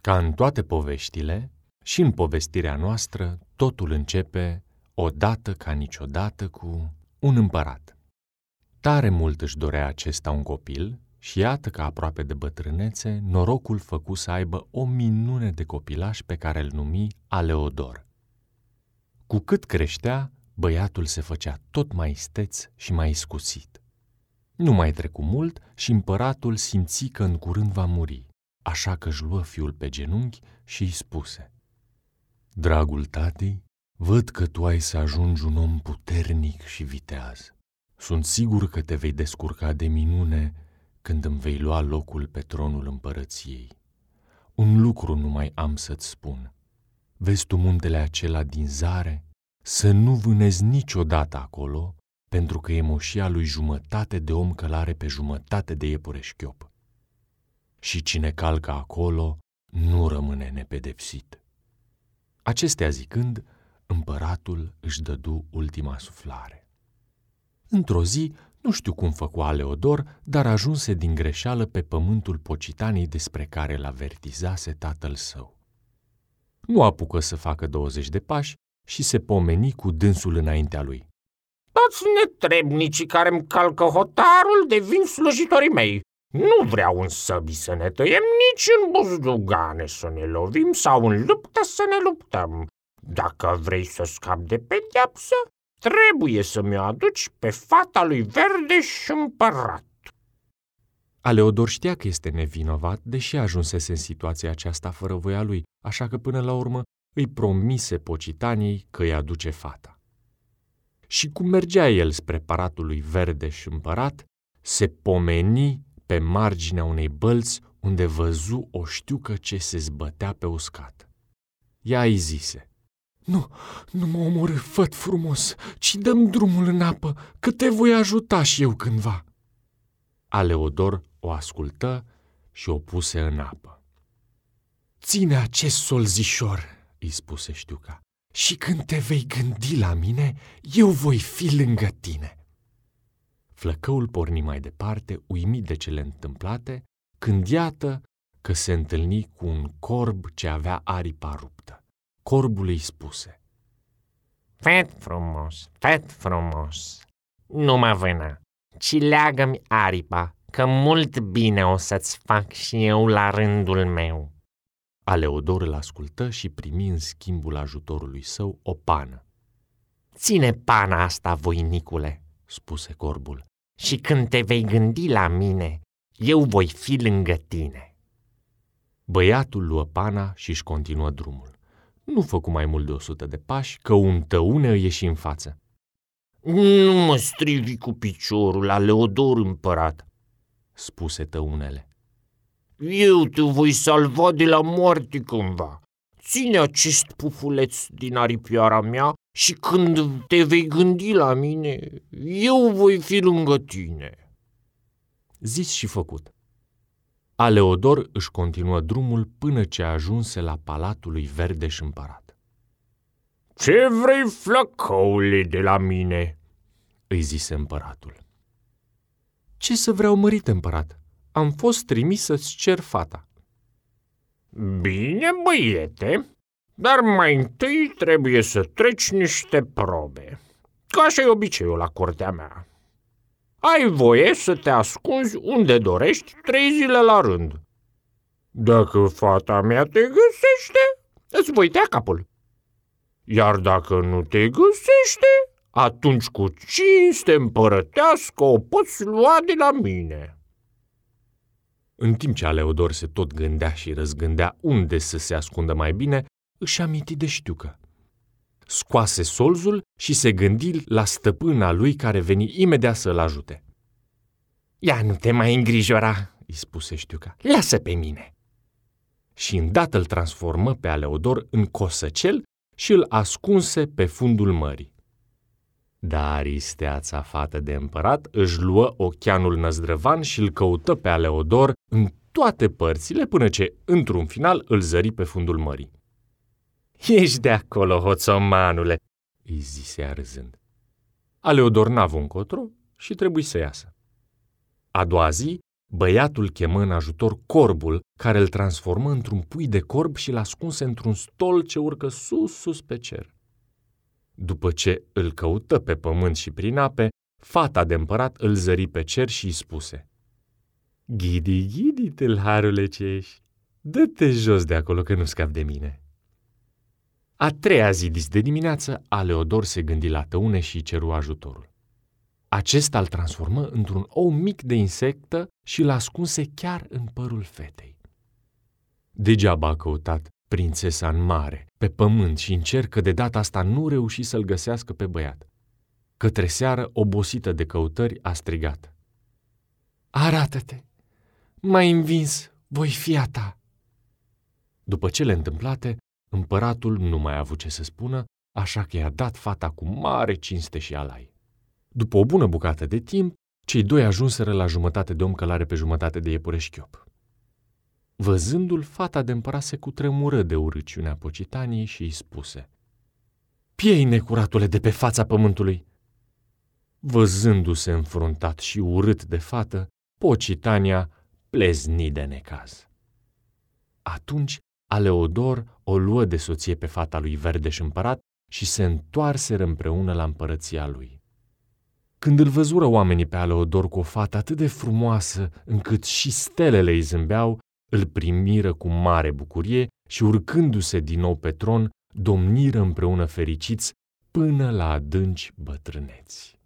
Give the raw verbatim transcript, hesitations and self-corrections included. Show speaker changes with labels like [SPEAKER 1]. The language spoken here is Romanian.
[SPEAKER 1] Ca în toate poveștile, și în povestirea noastră, totul începe odată ca niciodată cu un împărat. Tare mult își dorea acesta un copil și iată că aproape de bătrânețe, norocul făcu să aibă o minune de copilaș pe care îl numi Aleodor. Cu cât creștea, băiatul se făcea tot mai isteț și mai iscusit. Nu mai trecu mult și împăratul simți că în curând va muri, așa că își luă fiul pe genunchi și îi spuse: „Dragul tati, văd că tu ai să ajungi un om puternic și viteaz. Sunt sigur că te vei descurca de minune când îmi vei lua locul pe tronul împărăției. Un lucru numai am să-ți spun. Vezi tu muntele acela din zare? Să nu vânezi niciodată acolo, pentru că e moșia lui jumătate de om călare pe jumătate de iepure șchiop. Și cine calcă acolo nu rămâne nepedepsit." Acestea zicând, împăratul își dădu ultima suflare. Într-o zi, nu știu cum făcu Aleodor, dar ajunse din greșeală pe pământul Pocitaniei despre care l-avertizase tatăl său. Nu apucă să facă douăzeci de pași și se pomeni cu dânsul înaintea lui.
[SPEAKER 2] „Toți netrebnicii care-mi calcă hotarul devin slujitorii mei. Nu vreau în săbii să ne tăiem, nici în buzdugane să ne lovim sau în luptă să ne luptăm. Dacă vrei să scapi de pedeapsă, trebuie să mi-o aduci pe fata lui Verdeș împărat."
[SPEAKER 1] Aleodor știa că este nevinovat, deși ajunsese în situația aceasta fără voia lui, așa că până la urmă îi promise Pocitaniei că îi aduce fata. Și cum mergea el spre palatul lui Verdeș împărat, se pomeni pe marginea unei bălți unde văzu o știucă ce se zbătea pe uscat. Ea îi zise: „Nu, nu mă omorî, făt frumos, ci dă-mi drumul în apă, că te voi ajuta și eu cândva." Aleodor o ascultă și o puse în apă. „Ține acest solzișor," îi spuse știuca, „și când te vei gândi la mine, eu voi fi lângă tine." Flăcăul porni mai departe, uimit de cele întâmplate, când iată că se întâlni cu un corb ce avea aripa ruptă. Corbul îi spuse:
[SPEAKER 2] „Fet frumos, fet frumos, nu mă vâna, ci leagă-mi aripa, că mult bine o să-ți fac și eu la rândul meu."
[SPEAKER 1] Aleodor îl ascultă și primi în schimbul ajutorului său o pană.
[SPEAKER 2] „Ține pana asta, voinicule," spuse corbul, „și când te vei gândi la mine, eu voi fi lângă tine."
[SPEAKER 1] Băiatul luă pana și își continuă drumul. Nu făcu mai mult de o sută de pași, că un tăune îi ieși în față.
[SPEAKER 2] „Nu mă strivi cu piciorul, Aleodor împărat,"
[SPEAKER 1] spuse tăunele.
[SPEAKER 2] „Eu te voi salva de la moarte cândva. Ține acest pufuleț din aripioara mea și când te vei gândi la mine, eu voi fi lângă tine."
[SPEAKER 1] Zis și făcut. Aleodor își continuă drumul până ce ajunse la palatul lui Verdeș împărat.
[SPEAKER 2] „Ce vrei, flăcăule, de la mine?"
[SPEAKER 1] îi zise împăratul. „Ce să vreau, mărite împărat? Am fost trimis să-ți cer fata."
[SPEAKER 2] „Bine, băiete, dar mai întâi trebuie să treci niște probe, ca așa e obiceiul la curtea mea. Ai voie să te ascunzi unde dorești trei zile la rând. Dacă fata mea te găsește, îți voi tăia capul. Iar dacă nu te găsește, atunci cu cinste împărătească o poți lua de la mine."
[SPEAKER 1] În timp ce Aleodor se tot gândea și răzgândea unde să se ascundă mai bine, își aminti de știucă. Scoase solzul și se gândi la stăpâna lui care veni imediat să-l ajute.
[SPEAKER 2] „Ia nu te mai îngrijora," îi spuse știuca, „lasă pe mine."
[SPEAKER 1] Și îndată îl transformă pe Aleodor în cosăcel și îl ascunse pe fundul mării. Dar isteața fată de împărat își luă ocheanul năzdrăvan și îl căută pe Aleodor în toate părțile până ce, într-un final, îl zări pe fundul mării.
[SPEAKER 2] „Ești de acolo, hoțomanule,"
[SPEAKER 1] îi zise ea râzând. Aleodor n-a avut încotro și trebuie să iasă. A doua zi Băiatul chemă în ajutor corbul, care îl transformă într-un pui de corb și l-ascunse într-un stol ce urcă sus, sus pe cer. După ce îl căută pe pământ și prin ape, fata de împărat îl zări pe cer și îi spuse: Ghidi, ghidi, tâlharule ce ești, dă-te jos de acolo că nu scapi de mine. A treia zi dis de dimineață, Aleodor se gândi la tăune și îi ceru ajutorul. Acesta îl transformă într-un ou mic de insectă și îl ascunse chiar în părul fetei. Degeaba a căutat prințesa în mare, pe pământ și în cer, că de data asta nu reuși să-l găsească pe băiat. Către seară, obosită de căutări, a strigat: Arată-te! M-ai învins, voi fi a ta! După cele întâmplate, împăratul nu mai a avut ce să spună, așa că i-a dat fata cu mare cinste și alai. După o bună bucată de timp, cei doi ajunseră la jumătate de om călare pe jumătate de iepure șchiop. Văzându-l, fata de împărat se cutremură de urâciunea Pocitaniei și îi spuse: Piei, necuratule, de pe fața pământului! Văzându-se înfruntat și urât de fată, Pocitania plezni de necaz. Atunci Aleodor o luă de soție pe fata lui Verdeș împărat și se întoarseră împreună la împărăția lui. Când îl văzură oamenii pe Aleodor cu o fată atât de frumoasă încât și stelele îi zâmbeau, îl primiră cu mare bucurie și, urcându-se din nou pe tron, domniră împreună fericiți până la adânci bătrâneți.